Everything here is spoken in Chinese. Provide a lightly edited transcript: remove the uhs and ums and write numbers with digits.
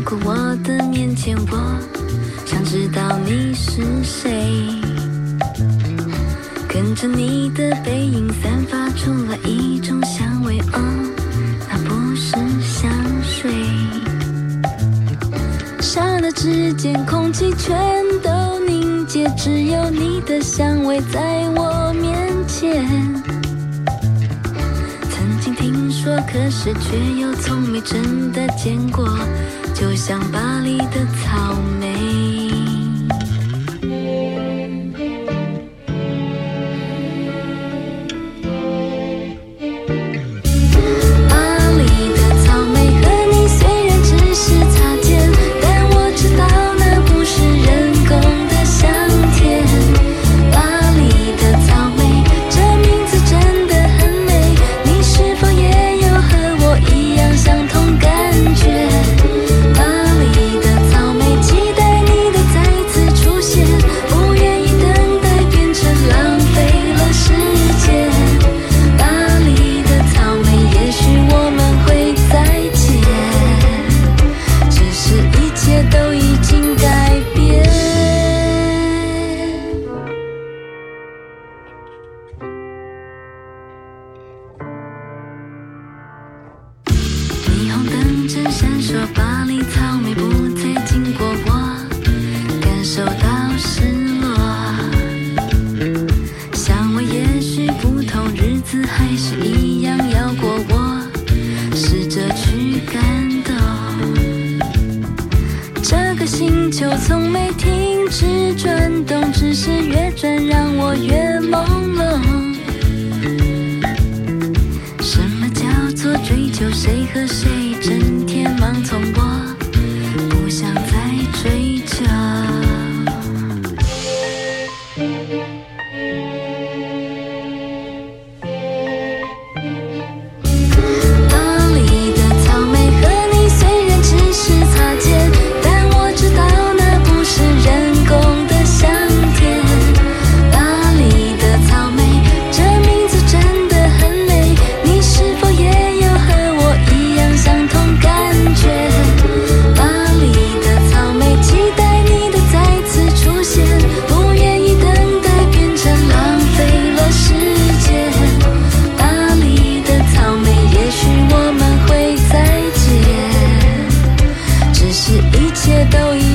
过我的面前，我想知道你是谁。跟着你的背影散发出了一种香味，那不是香水。刹那之间，空气全都凝结，只有你的香味在我面前。曾经听说，可是却又从没真的见过，就像巴黎的草莓。闪烁，巴黎草莓不再经过我，感受到失落。香味也许不同，日子还是一样要过，我试着去感动。这个星球从没停止转动，只是越转让我越朦胧。什么叫做追求？谁和谁整天盲从？我不想再追究。巴黎的草莓和你虽然只是擦肩，但我知道那不是人工的香甜。巴黎的草莓，这名字真的很美，你是否也有和我一样相同感觉？巴黎的草莓，期待你的再次出现，不愿意等待变成浪费了时间。巴黎的草莓，也许我们会再见，只是一切都已